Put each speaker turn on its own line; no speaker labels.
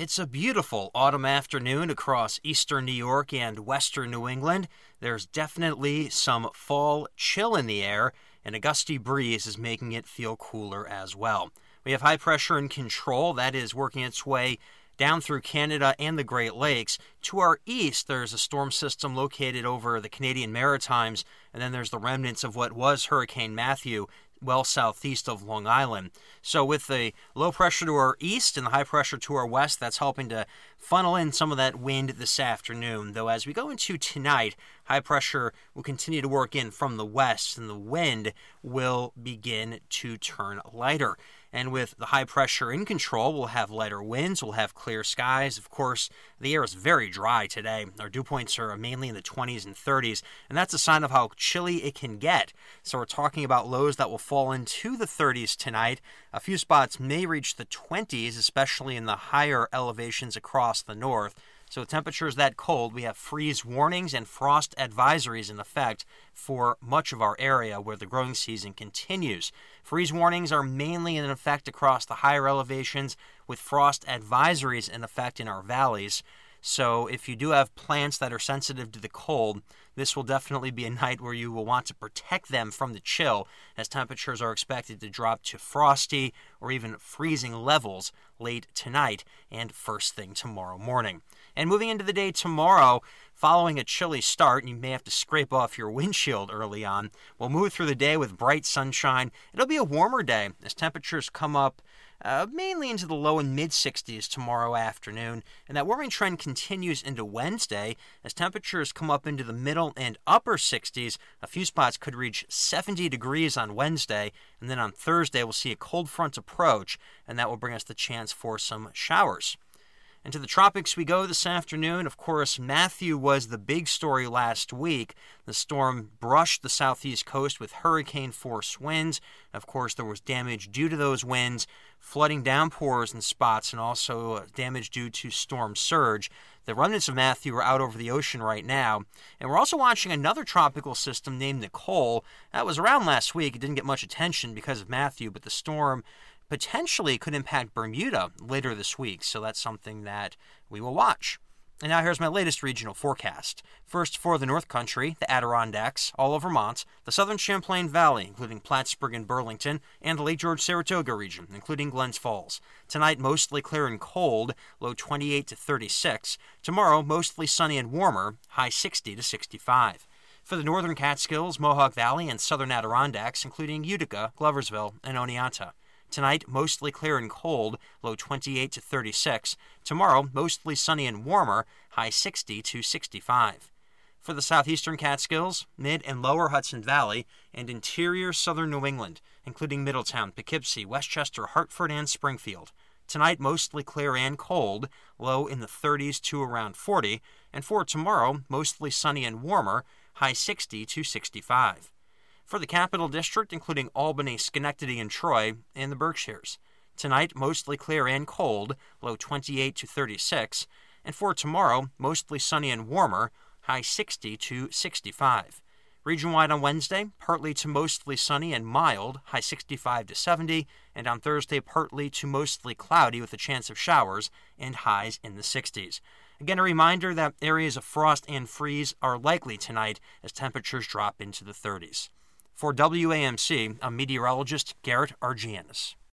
It's a beautiful autumn afternoon across eastern New York and western New England. There's definitely some fall chill in the air, and a gusty breeze is making it feel cooler as well. We have high pressure in control that is working its way down through Canada and the Great Lakes. To our east, there's a storm system located over the Canadian Maritimes, and then there's the remnants of what was Hurricane Matthew well southeast of Long Island. So with the low pressure to our east and the high pressure to our west, that's helping to funnel in some of that wind this afternoon. Though as we go into tonight, high pressure will continue to work in from the west, and the wind will begin to turn lighter. And with the high pressure in control, we'll have lighter winds, we'll have clear skies. Of course, the air is very dry today. Our dew points are mainly in the 20s and 30s, and that's a sign of how chilly it can get. So we're talking about lows that will fall into the 30s tonight. A few spots may reach the 20s, especially in the higher elevations across the north. So with temperatures that cold, we have freeze warnings and frost advisories in effect for much of our area where the growing season continues. Freeze warnings are mainly in effect across the higher elevations, with frost advisories in effect in our valleys. So if you do have plants that are sensitive to the cold, this will definitely be a night where you will want to protect them from the chill, as temperatures are expected to drop to frosty or even freezing levels late tonight and first thing tomorrow morning. And moving into the day tomorrow, following a chilly start, and you may have to scrape off your windshield early on, we'll move through the day with bright sunshine. It'll be a warmer day as temperatures come up mainly into the low and mid-60s tomorrow afternoon, and that warming trend continues into Wednesday as temperatures come up into the middle and upper 60s. A few spots could reach 70 degrees on Wednesday, and then on Thursday we'll see a cold front approach, and that will bring us the chance for some showers. And to the tropics we go this afternoon. Of course, Matthew was the big story last week. The storm brushed the southeast coast with hurricane-force winds. Of course, there was damage due to those winds, flooding downpours in spots, and also damage due to storm surge. The remnants of Matthew are out over the ocean right now. And we're also watching another tropical system named Nicole. That was around last week. It didn't get much attention because of Matthew, but the storm potentially could impact Bermuda later this week, so that's something that we will watch. And now here's my latest regional forecast. First, for the North Country, the Adirondacks, all of Vermont, the southern Champlain Valley, including Plattsburgh and Burlington, and the Lake George-Saratoga region, including Glens Falls. Tonight, mostly clear and cold, low 28 to 36. Tomorrow, mostly sunny and warmer, high 60 to 65. For the northern Catskills, Mohawk Valley, and southern Adirondacks, including Utica, Gloversville, and Oneonta. Tonight, mostly clear and cold, low 28 to 36. Tomorrow, mostly sunny and warmer, high 60 to 65. For the southeastern Catskills, mid and lower Hudson Valley, and interior southern New England, including Middletown, Poughkeepsie, Westchester, Hartford, and Springfield. Tonight, mostly clear and cold, low in the 30s to around 40. And for tomorrow, mostly sunny and warmer, high 60 to 65. For the Capital District, including Albany, Schenectady, and Troy, and the Berkshires. Tonight, mostly clear and cold, low 28 to 36. And for tomorrow, mostly sunny and warmer, high 60 to 65. Region-wide on Wednesday, partly to mostly sunny and mild, high 65 to 70. And on Thursday, partly to mostly cloudy with a chance of showers and highs in the 60s. Again, a reminder that areas of frost and freeze are likely tonight as temperatures drop into the 30s. For WAMC, I'm meteorologist Garrett Argianis.